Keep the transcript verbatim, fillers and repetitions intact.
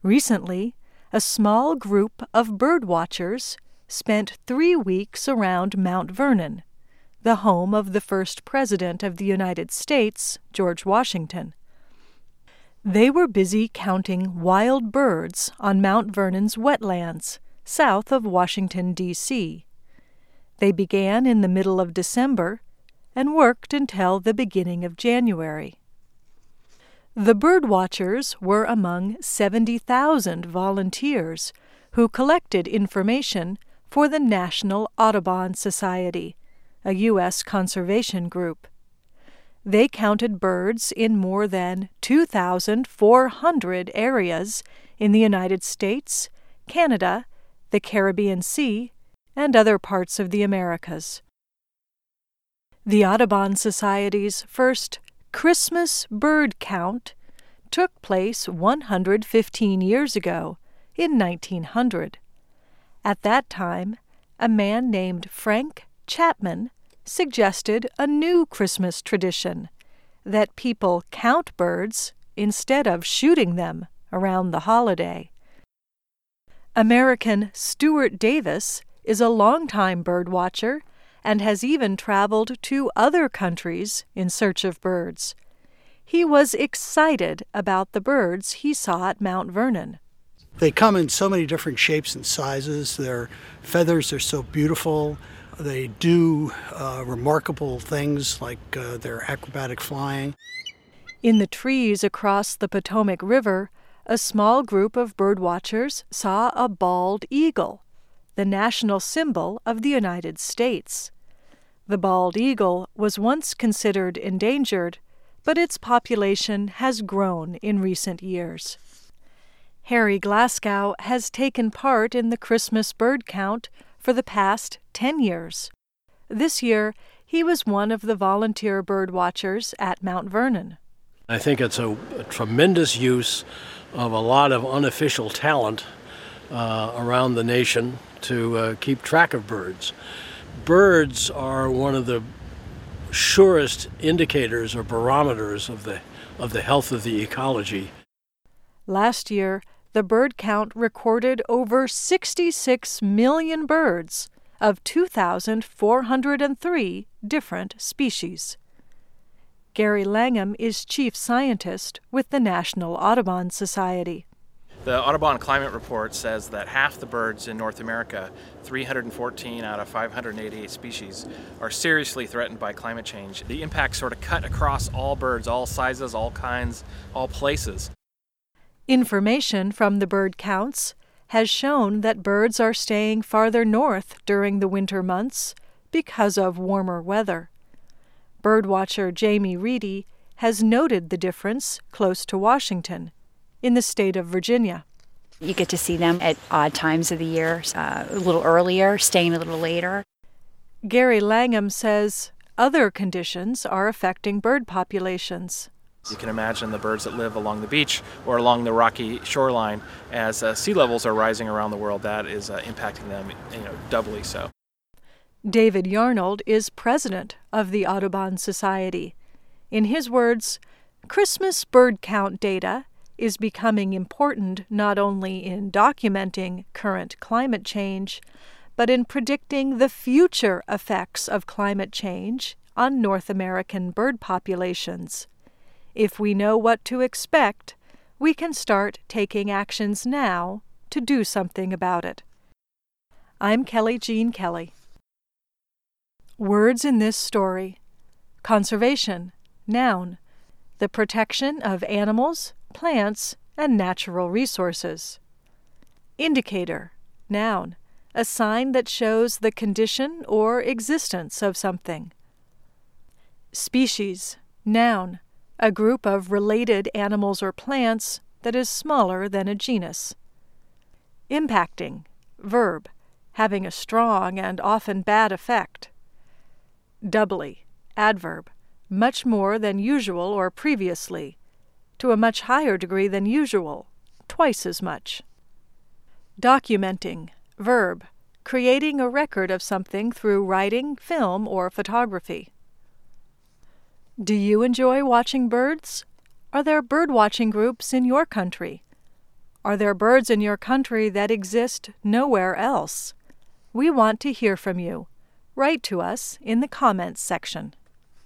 Recently, a small group of bird watchers spent three weeks around Mount Vernon, the home of the first President of the United States, George Washington. They were busy counting wild birds on Mount Vernon's wetlands, south of Washington, D C They began in the middle of December and worked until the beginning of January. The bird watchers were among seventy thousand volunteers who collected information for the National Audubon Society, a U S conservation group. They counted birds in more than two thousand four hundred areas in the United States, Canada, the Caribbean Sea, and other parts of the Americas. The Audubon Society's first Christmas bird count took place one hundred fifteen years ago, in nineteen hundred. At that time, a man named Frank Chapman suggested a new Christmas tradition, that people count birds instead of shooting them around the holiday. American Stuart Davis is a longtime bird watcher and has even traveled to other countries in search of birds. He was excited about the birds he saw at Mount Vernon. They come in so many different shapes and sizes. Their feathers are so beautiful. They do uh, remarkable things like uh, their acrobatic flying. In the trees across the Potomac River, a small group of bird watchers saw a bald eagle, the national symbol of the United States. The bald eagle was once considered endangered, but its population has grown in recent years. Harry Glasgow has taken part in the Christmas bird count for the past ten years. This year, he was one of the volunteer bird watchers at Mount Vernon. I think it's a, a tremendous use of a lot of unofficial talent uh, around the nation to uh, keep track of birds. Birds are one of the surest indicators or barometers of the of the health of the ecology. Last year, the bird count recorded over sixty-six million birds of two thousand four hundred three different species. Gary Langham is chief scientist with the National Audubon Society. The Audubon Climate Report says that half the birds in North America, three hundred fourteen out of five hundred eighty-eight species, are seriously threatened by climate change. The impacts sort of cut across all birds, all sizes, all kinds, all places. Information from the bird counts has shown that birds are staying farther north during the winter months because of warmer weather. Birdwatcher Jamie Reedy has noted the difference close to Washington, in the state of Virginia. You get to see them at odd times of the year, uh, a little earlier, staying a little later. Gary Langham says other conditions are affecting bird populations. You can imagine the birds that live along the beach or along the rocky shoreline. As uh, sea levels are rising around the world, that is uh, impacting them, you know, doubly so. David Yarnold is president of the Audubon Society. In his words, Christmas bird count data is becoming important not only in documenting current climate change, but in predicting the future effects of climate change on North American bird populations. If we know what to expect, we can start taking actions now to do something about it. I'm Kelly Jean Kelly. Words in this story: conservation, noun, the protection of animals, plants, and natural resources. Indicator, noun, a sign that shows the condition or existence of something. Species, noun, a group of related animals or plants that is smaller than a genus. Impacting, verb, having a strong and often bad effect. Doubly, adverb, much more than usual or previously, to a much higher degree than usual, twice as much. Documenting, verb, creating a record of something through writing, film, or photography. Do you enjoy watching birds? Are there bird-watching groups in your country? Are there birds in your country that exist nowhere else? We want to hear from you. Write to us in the comments section.